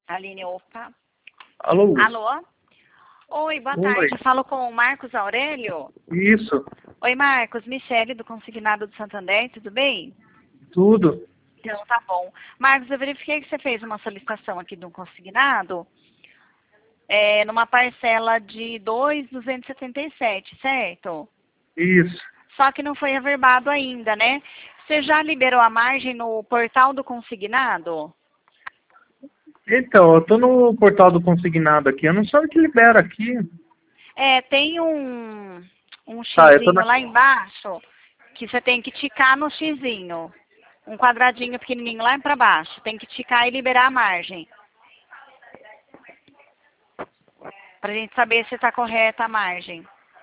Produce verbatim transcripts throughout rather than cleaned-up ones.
Aline, opa. Alô? Alô? Oi, boa Oi. tarde. Eu falo com o Marcos Aurélio. Isso, Oi, Marcos. Michele, do Consignado do Santander, tudo bem? tudo. Então, tá bom. Marcos, eu verifiquei que você fez uma solicitação aqui do consignado, é, numa parcela de dois mil duzentos e setenta e sete, certo? Isso. Só que não foi averbado ainda, né? Você já liberou a margem no portal do consignado? Então, eu tô no portal do consignado aqui, eu não sei o que libera aqui. É, tem um, um Tá, eu tô xizinho na... lá embaixo que você tem que ticar no xizinho. Um quadradinho pequenininho lá para baixo. Tem que ticar e liberar a margem. Pra gente saber se está correta a margem.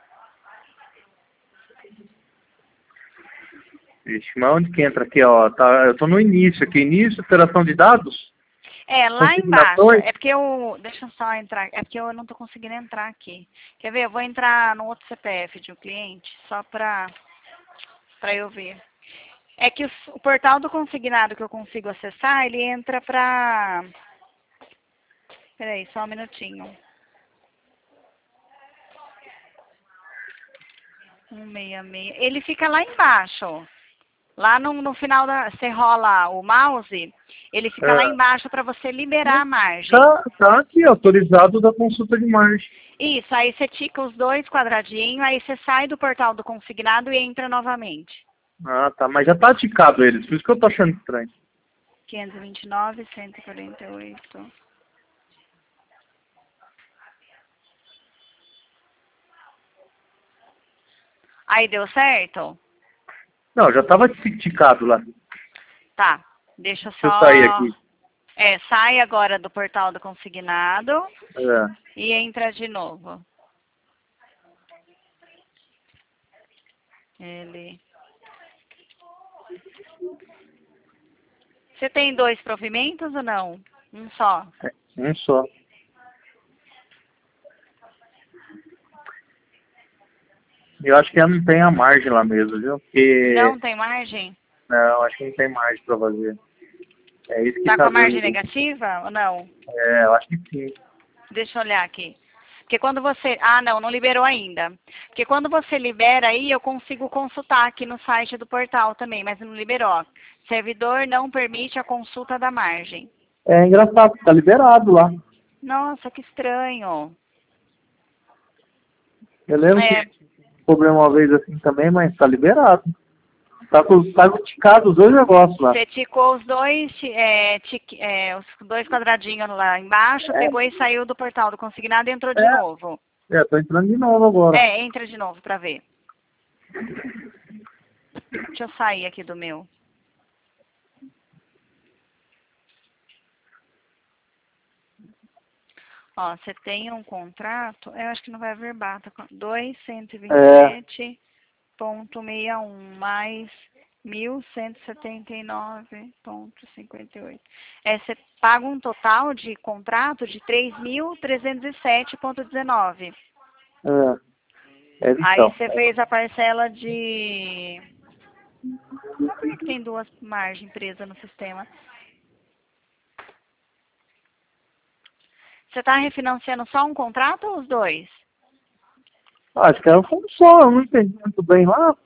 Vixe, mas onde que entra aqui, ó? Tá, eu tô no início aqui, início, operação de dados, É, lá embaixo. consignações. É porque eu... Deixa eu só entrar. É porque eu não estou conseguindo entrar aqui. Quer ver? Eu vou entrar no outro C P F de um cliente, só para para eu ver. É que o, o portal do consignado que eu consigo acessar, ele entra para... Peraí, só um minutinho. cento e sessenta e seis. Ele fica lá embaixo. Lá no, no final da... Você rola o mouse, ele fica lá É, embaixo para você liberar a margem. tá, tá aqui, autorizado da consulta de margem. Isso, aí você tica os dois quadradinhos, aí você sai do portal do consignado e entra novamente. Ah, tá, mas já tá ticado eles, por isso que eu tô achando estranho. quinhentos e vinte e nove, cento e quarenta e oito. Aí deu certo? Não, já tava ticado lá. Tá, deixa eu Deixa eu sair só... aqui. É, sai agora do portal do consignado É. e entra de novo. Ele... Você tem dois provimentos ou não? Um só. É, um só. Eu acho que ela não tem a margem lá mesmo, viu? Porque... Não tem margem? Não, acho que não tem margem pra fazer. É isso que Tá com tá a margem dando. negativa ou não? É, eu acho que sim. Deixa eu olhar aqui. Porque quando você... Ah, não, não liberou ainda. Porque quando você libera aí, eu consigo consultar aqui no site do portal também, mas não liberou. Servidor não permite a consulta da margem. É engraçado, tá liberado lá. Nossa, que estranho. Eu lembro que É, tive problema uma vez assim também, mas tá liberado. Tá com tá ticado os dois negócios lá. você ticou os dois, ti- é, tic- é, os dois quadradinhos lá embaixo, pegou e saiu do portal do consignado e entrou de É, novo. é, tô entrando de novo agora. É, entra de novo pra ver. Deixa eu sair aqui do meu. Ó, você tem um contrato, eu acho que não vai averbar, tá? dois cento e vinte e É, sete ponto sessenta e um mais mil cento e setenta e nove ponto cinquenta e oito. É, você paga um total de contrato de três mil trezentos e sete ponto dezenove. é, é Aí então. você fez a parcela de... Por que que tem duas margens presas no sistema? Você está refinanciando só um contrato ou os dois? Acho que era um fundo só, eu não entendi muito bem lá.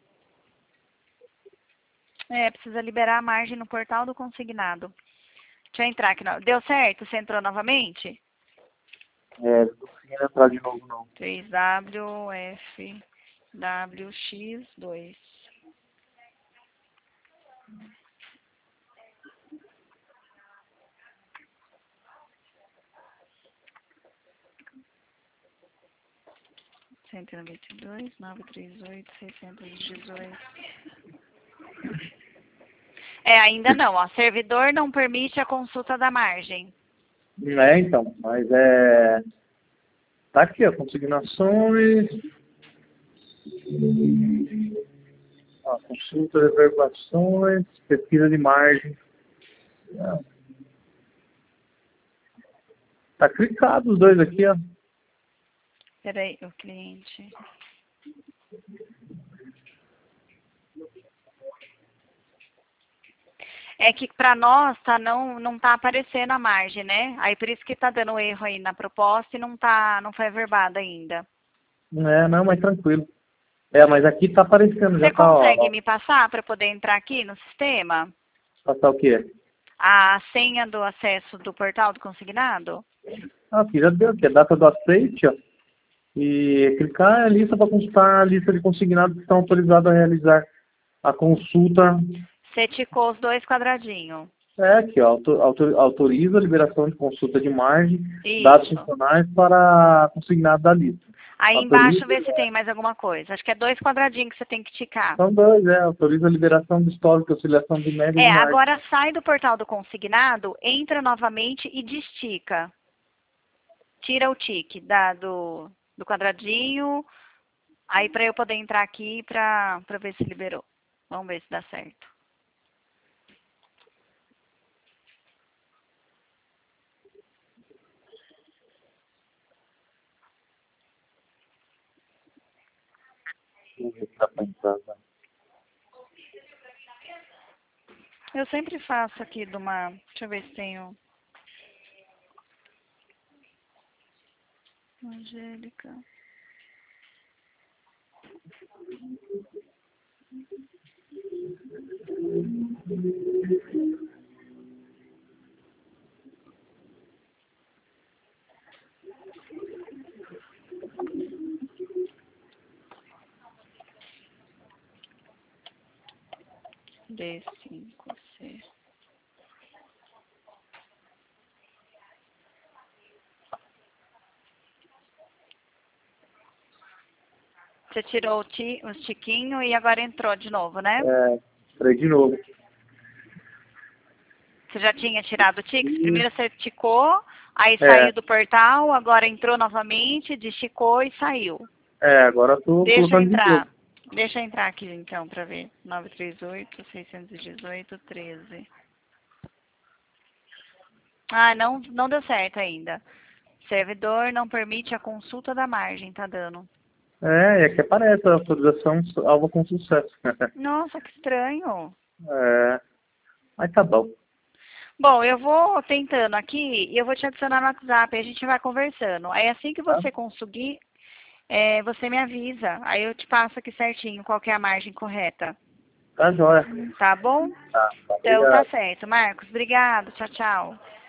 É, precisa liberar a margem no portal do consignado. Deixa eu entrar aqui. No... Deu certo? Você entrou novamente? É, não tô conseguindo entrar de novo não. três W F W X dois. cento e noventa e dois, novecentos e trinta e oito, seiscentos e dezoito. É, ainda não, ó. Servidor não permite a consulta da margem. É, então, mas é... Tá aqui, ó, consignações... Ó, consulta, reverberações, pesquisa de margem. É, tá clicado os dois aqui, ó. Peraí, o cliente. É que para nós tá, não, não tá aparecendo a margem, né? Aí por isso que tá dando erro aí na proposta e não, tá, não foi averbada ainda. É, não, mas tranquilo. É, mas aqui tá aparecendo, Você já tá, ó. consegue ó, me passar para poder entrar aqui no sistema? passar o quê? A senha do acesso do portal do consignado? Ah, aqui já deu, que é data do aceite, ó. E clicar em lista para consultar a lista de consignados que estão autorizados a realizar a consulta. Você ticou os dois quadradinhos. É aqui, ó, auto- auto- autoriza a liberação de consulta de margem, dados Isso. funcionais para consignado da lista. Aí Autoriza, embaixo vê se tem mais alguma coisa. Acho que é dois quadradinhos que você tem que ticar. são dois, é, autoriza a liberação do histórico, auxiliação de média É, de margem. agora sai do portal do consignado, entra novamente e destica. Tira o tique da, do, do quadradinho, aí para eu poder entrar aqui para ver se liberou. Vamos ver se dá certo. Deixa eu ver se dá pra entrar, tá? Eu sempre faço aqui de uma... Deixa eu ver se tenho... Angélica... D cinco C. Você tirou o ti, os tiquinhos e agora entrou de novo, né? É, entrei de novo. Você já tinha tirado o tique? E, Primeiro você ticou, aí é, saiu do portal, agora entrou novamente, desticou e saiu. é, agora eu tô Deixa eu colocando de entrar. novo. Deixa eu entrar aqui então pra ver. nove três oito, seis um oito, treze. Ah, não, não deu certo ainda. Servidor não permite a consulta da margem, tá dando. É, é que aparece a autorização alvo com sucesso. Nossa, que estranho. É, mas tá bom. Bom, eu vou tentando aqui e eu vou te adicionar no WhatsApp, a gente vai conversando. Aí assim que Tá, você conseguir, é, você me avisa. Aí eu te passo aqui certinho qual que é a margem correta. tá jóia. Tá bom? Tá, tá, Então tá obrigado. certo. Marcos, obrigado. Tchau, tchau.